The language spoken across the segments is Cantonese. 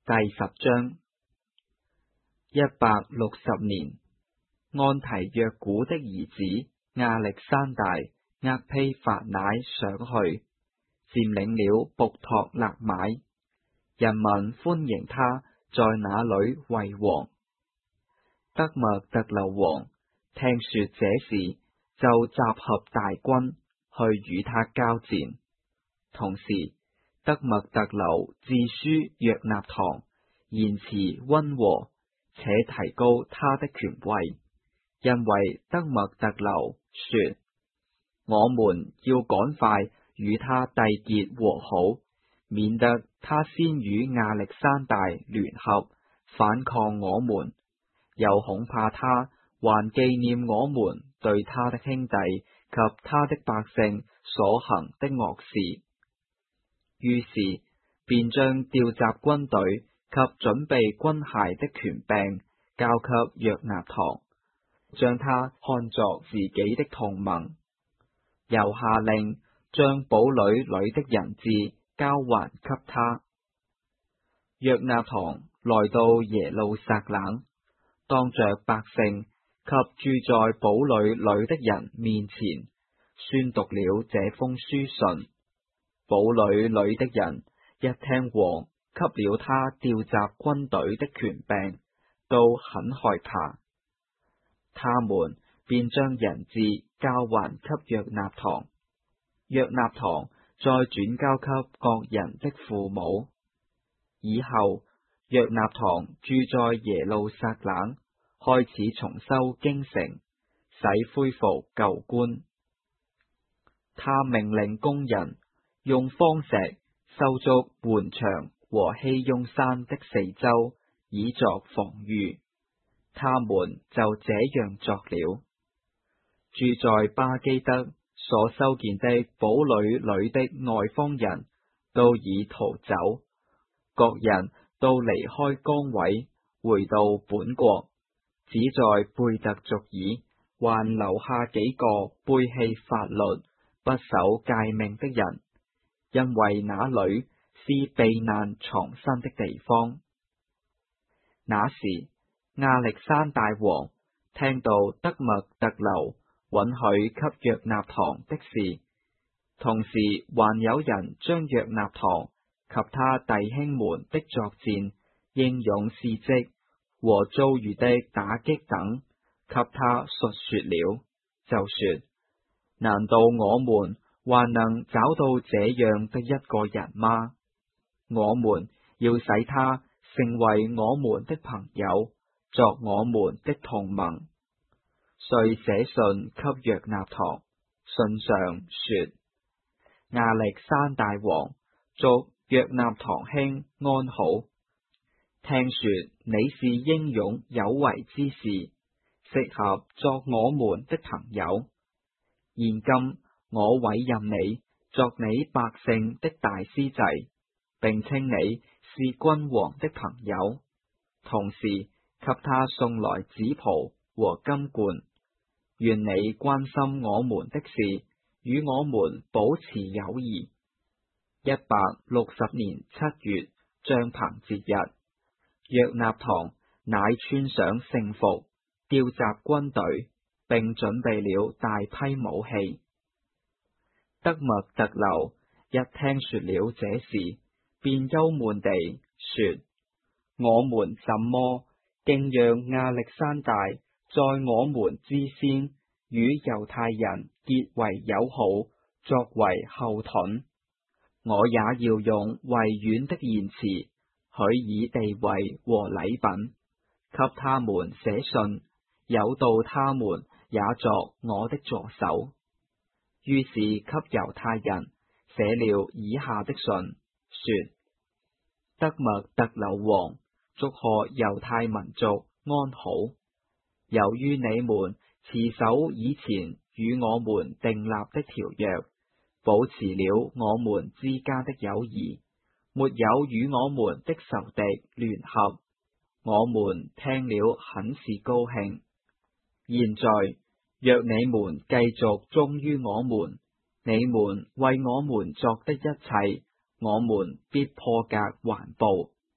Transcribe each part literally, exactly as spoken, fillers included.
第十章。一百六十年，安提約古的兒子亞歷山大厄丕法乃上去，佔領了북托勒買，人民歡迎他在那裏為王。德默特留王聽說這事，就集合大軍去與他交戰。同時，德默特留致書約納堂，言辭溫和，且提高他的權位，因為德默特留說：我們要趕快與他締結和好，免得他先與亞歷山大聯合反抗我們，又恐怕他還紀念我們對他的兄弟及他的百姓所行的惡事。於是便將調集軍隊及準備軍械的權柄交給約納堂，將他看作自己的同盟，又下令將堡壘裏的人質交還給他。約納堂來到耶路撒冷，當着百姓及住在堡壘裏的人面前，宣讀了這封書信。堡壘裏的人一聽王給了他調集軍隊的權柄，都很害怕。他們便將人質交還給約納堂，約納堂再轉交給各人的父母。以後，約納堂住在耶路撒冷，開始重修京城，使恢復舊觀。他命令工人用方石修築垣牆和熙雍山的四周，以作防禦。他們就這樣作了。住在巴基德所修建的堡壘裏的外方人都已逃走，各人都離開崗位，回到本國，只在貝特族爾還留下幾個背棄法律、不守誡命的人，因為那裏是避難藏身的地方。那時，亞歷山大王聽到德默特留允許給約納堂的事，同時還有人將約納堂及他弟兄們的作戰、英勇事蹟和遭遇的打擊等給他述說了，就說：難道我們還能找到這樣的一個人嗎？我們要使他成為我們的朋友，作我們的同盟。遂寫信給約納堂，信上說：亞歷山大王祝約納堂兄安好。聽說你是英勇有為之士，適合作我們的朋友。現今我委任你作你百姓的大司祭，並稱你是君王的朋友，同時給他送來紫袍和金冠。願你關心我們的事，與我們保持友誼。一百六十年七月帳棚節日，約納堂乃穿上聖服，調集軍隊，並準備了大批武器。德默特留一聽說了這事，便憂悶地說：我們怎麼竟讓亞歷山大在我們之先與猶太人結為友好，作為後盾？我也要用委婉的言辭，許以地位和禮品，給他們寫信，誘導他們也作我的助手。於是給猶太人寫了以下的信，說：德默特留王祝賀猶太民族安好。由於你們持守以前與我們訂立的條約，保持了我們之間的友誼，沒有與我們的仇敵聯合，我們聽了很是高興。現在若你們繼續忠於我們，你們為我們作的一切，我們必破格還報。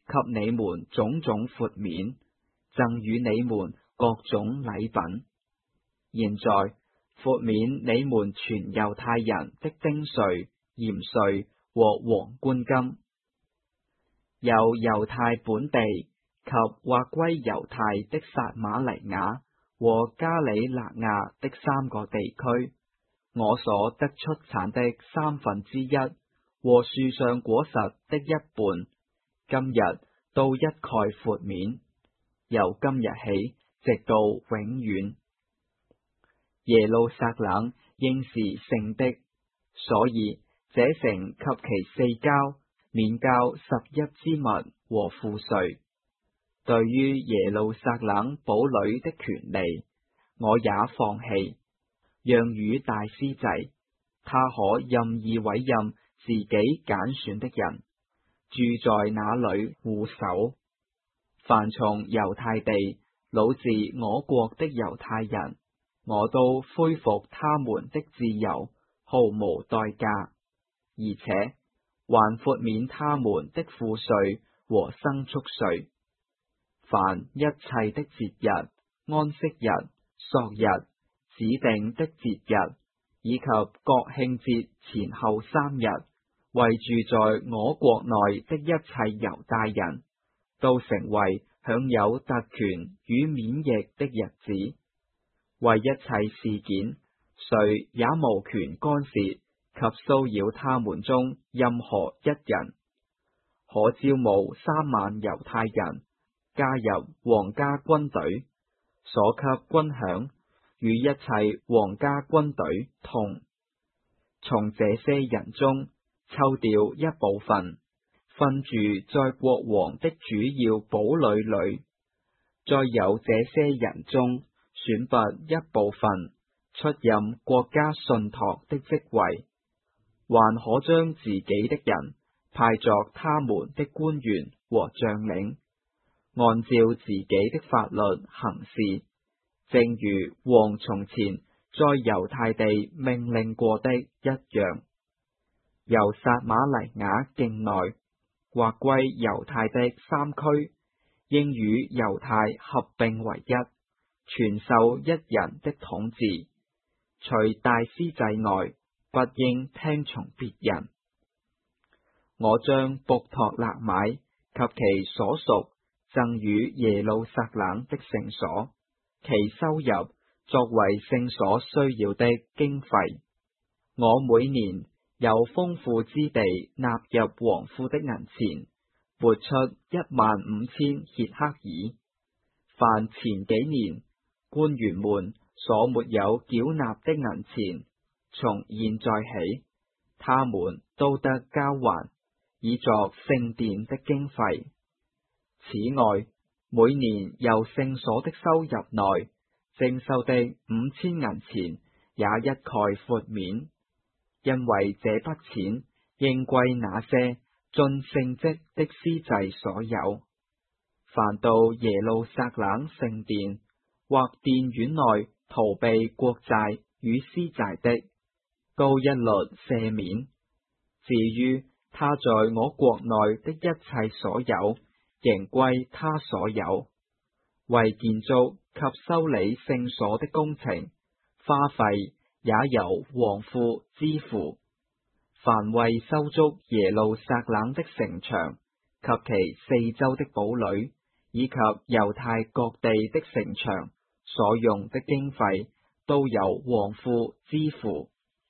給你們種種豁免，贈與你們各種禮品。現在豁免你們全猶太人的丁稅、鹽稅和王冠金，由猶太本地及劃歸猶太的撒瑪黎雅和加里肋亞的三個地區，我所得出產的三分之一和樹上果實的一半，今日都一概豁免，由今日起直到永遠。耶路撒冷應是聖的，所以這城及其四郊免交十一支物和賦稅。對於耶路撒冷堡壘的權利，我也放棄，讓與大司祭，他可任意委任自己揀選的人，住在那裏護守。凡從猶太地擄自我國的猶太人，我都恢復他們的自由，毫無代價，而且還豁免他們的賦稅和牲畜稅。凡一切的節日、安息日、朔日、指定的節日，以及國慶節前後三日，為住在我國內的一切猶大人，都成為享有特權與免疫的日子。為一切事件，誰也無權干涉及騷擾他們中任何一人。可招募三萬猶太人加入皇家軍隊，所給軍餉與一切皇家軍隊同。從這些人中抽調一部分，分住在國王的主要堡壘裏，再由這些人中選拔一部分，出任國家信託的職位，還可將自己的人派作他們的官員和將領，按照自己的法律行事，正如王從前在猶太地命令過的一樣。由撒瑪黎雅境內劃歸猶太的三區，應與猶太合併為一，全受一人的統治，除大司祭外，不應聽從別人。我將卜托勒買及其所屬贈與耶路撒冷的聖所，其收入作為聖所需要的經費。我每年由豐富之地納入王庫的銀錢，撥出一萬五千歇克耳。凡前幾年官員們所沒有繳納的銀錢，從現在起，他們都得交還，以作聖殿的經費。此外，每年由聖所的收入內徵收的五千銀錢也一概豁免，因為這筆錢應歸那些盡聖職的司祭所有。凡到耶路撒冷聖殿或殿院內逃避國債與私債的，告一律赦免。至於他在我國內的一切所有，仍歸他所有。為建築及修理聖所的工程，花費也由王庫支付。凡為修築耶路撒冷的城牆及其四周的堡壘，以及猶太各地的城牆所用的經費，都由王庫支付。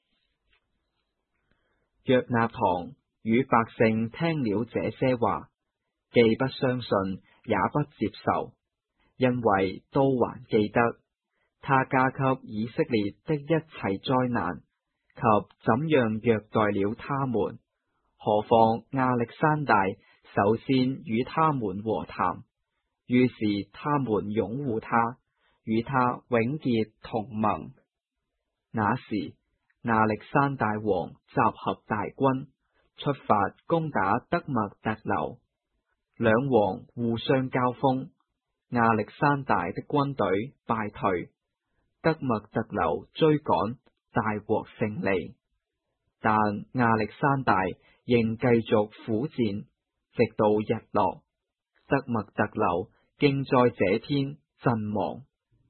約納堂與百姓聽了這些話，既不相信，也不接受，因為都還記得他加給以色列的一切災難，及怎樣虐待了他們。何況亞歷山大首先與他們和談，於是他們擁護他，與他永結同盟。那時亞歷山大王集合大軍，出發攻打德默特留。兩王互相交鋒，亞歷山大的軍隊敗退，德默特留追趕，大獲勝利。但亞歷山大仍繼續苦戰，直到日落。 得默特留竟在這天陣亡。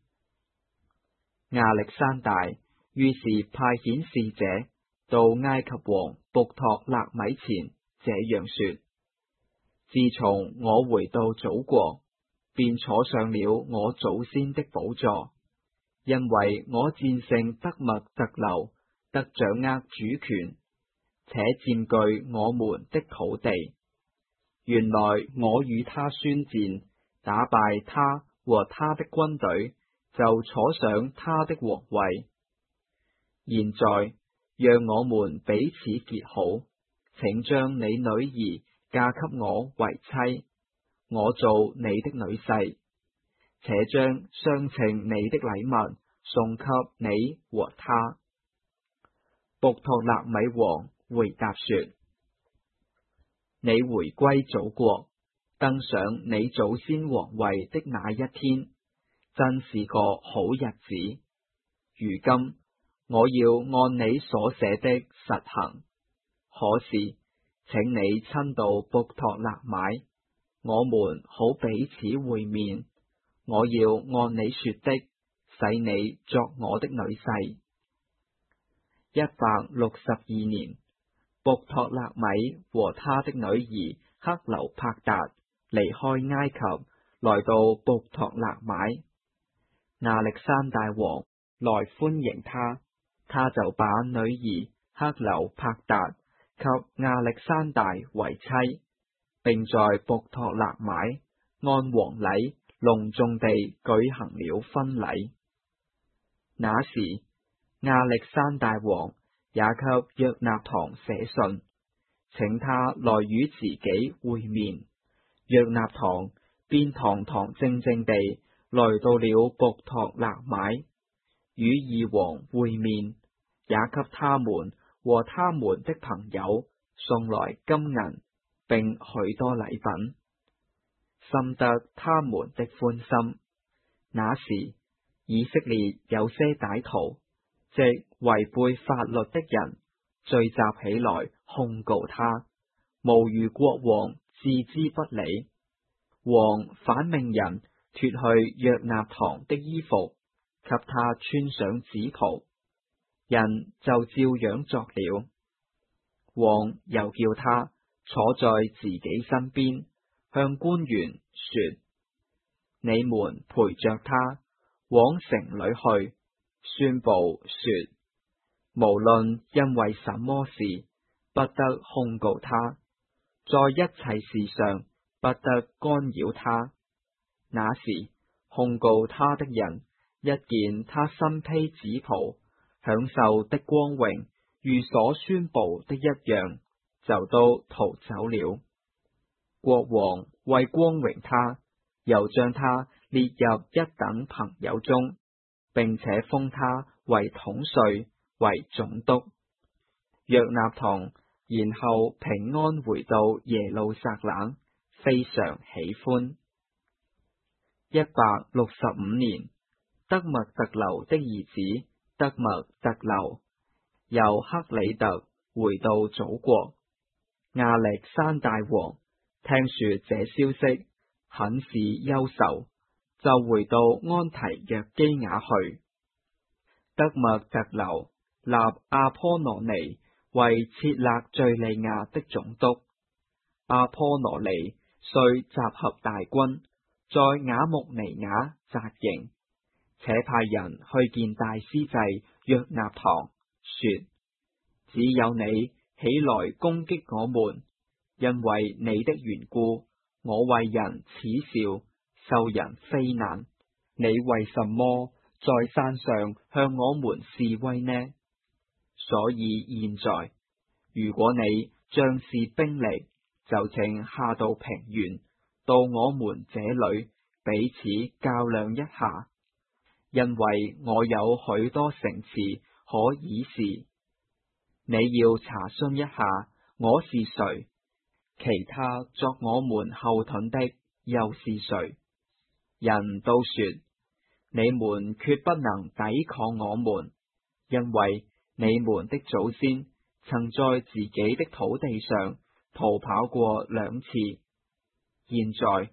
亞歷山大於是派遣使者到埃及王卜托勒米前，這樣說：自從我回到祖國，便坐上了我祖先的寶座，因為我戰勝得默特留，得掌握主權，且佔據我們的土地。原來我與他宣戰，打敗他和他的軍隊，就坐上他的王位。現在讓我們彼此結好，請將你女兒嫁給我為妻，我做你的女婿，且將相稱你的禮物送給你和他。卜托勒米王回答說：你回歸祖國，登上你祖先皇位的那一天，真是個好日子。如今我要按你所寫的實行，可是請你親到卜托勒米，我們好彼此會面。我要按你說的，使你作我的女婿。一百六十二年，卜托勒米和他的女兒克留帕達離開埃及，來到卜托勒米。亞歷山大王來歡迎他，他就把女兒克留帕達給亞歷山大為妻，並在卜托勒米按皇禮隆重地舉行了婚禮。那時亞歷山大王也給約納堂寫信，請他來與自己會面。約納堂便堂堂正正地來到了卜托勒米，與二王會面，也給他們和他們的朋友送來金銀並許多禮品，深得他們的歡心。那時以色列有些歹徒，即違背法律的人，聚集起來控告他，誣衊國王置之不理。王反命人脫去約納堂的衣服，給他穿上紫袍，人就照樣作了。王又叫他坐在自己身邊，向官員說：你們陪着他往城裏去，宣布說，無論因為什麼事，不得控告他，在一切事上不得干擾他。那時控告他的人一見他身披紫袍，享受的光榮如所宣布的一樣，就都逃走了。國王為光榮他，又將他列入一等朋友中，並且封他為統帥，為總督。約納堂然後平安回到耶路撒冷，非常喜歡。一百六十五年，得默特留的兒子得默特留由克里特回到祖國。亞歷山大王聽說這消息，很是憂愁，就回到安提約基雅去。得默特留立阿坡羅尼為切勒敘利亞的總督。阿坡羅尼遂集合大軍，在雅穆尼雅紮營，且派人去見大司祭約納堂，說：只有你起來攻擊我們，因為你的緣故，我為人恥笑，受人非難。你為什麼在山上向我們示威呢？所以現在，如果你仗是兵力，就請下到平原，到我們這裏彼此較量一下，因為我有許多城池可以示。你要查詢一下我是誰，其他作我們後盾的又是誰？人都說，你們決不能抵抗我們，因為你們的祖先曾在自己的土地上逃跑過兩次。現在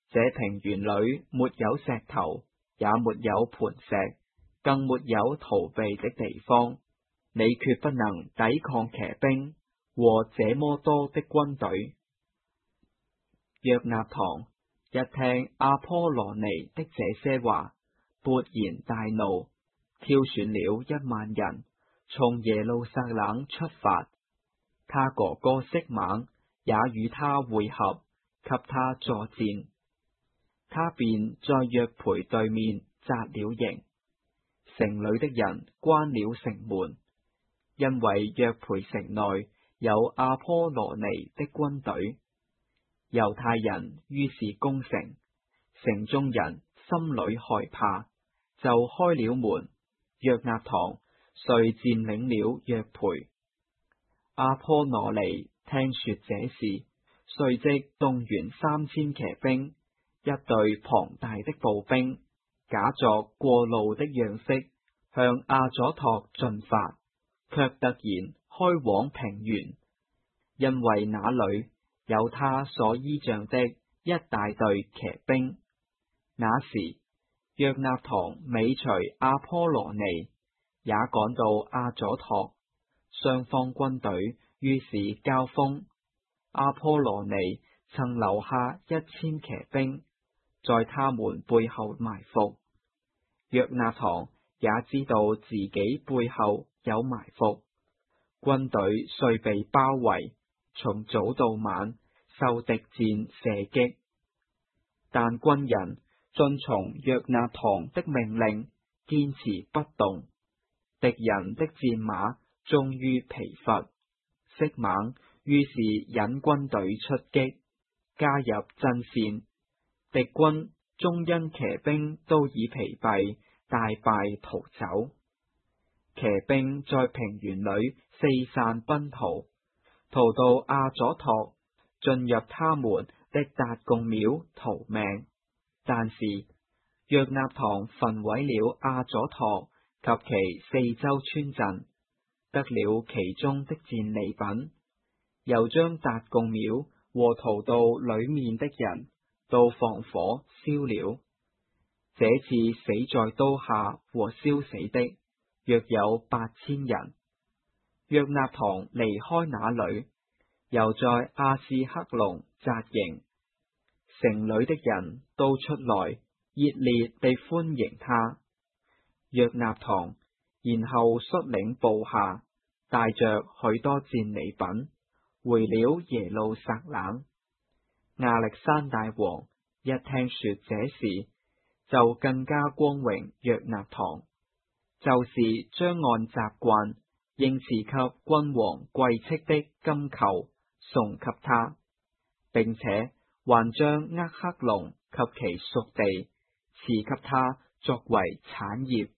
這平原裏沒有石頭，也沒有磐石，更沒有逃避的地方。你決不能抵抗騎兵和這麼多的軍隊。約納堂一聽阿波羅尼的這些話，勃然大怒，挑選了一萬人，從耶路撒冷出發。他哥哥色猛也與他會合，給他助戰。他便在約培對面紮了營，城裏的人關了城門，因為約培城內有阿波羅尼的軍隊。猶太人於是攻城，城中人心裏害怕，就開了門。約納堂遂佔領了約培。阿波羅尼聽說這事，隨即動員三千騎兵，一隊龐大的步兵，假作過路的樣式，向阿佐托進發，卻突然開往平原，因為那裏有他所依仗的一大隊騎兵。那時，約納堂尾隨阿波羅尼，也趕到阿佐托，雙方軍隊於是交鋒。阿波羅尼曾留下一千騎兵，在他們背後埋伏。約納堂也知道自己背後有埋伏，軍隊遂被包圍，從早到晚受敵箭射擊。但軍人遵從約納堂的命令，堅持不動。敵人的戰馬終於疲乏，色猛於是引軍隊出擊，加入陣線。敵軍終因騎兵都已疲憊，大敗逃走。騎兵在平原裏四散奔逃，逃到阿佐托，進入他們的達貢廟逃命。但是約納堂焚毀了阿佐托及其四周村鎮，得了其中的戰利品，又將達貢廟和逃到裏面的人都放火燒了。這次死在刀下和燒死的約有八千人。約納堂離開那裏，又在阿士克隆紮營，城裏的人都出來熱烈地歡迎他。約納堂然後率領部下，帶着許多戰利品，回了耶路撒冷。亞歷山大王一聽說這事，就更加光榮約納堂，就是將按習慣應賜給君王貴戚的金球送給他，並且還將厄克隆及其屬地賜給他作為產業。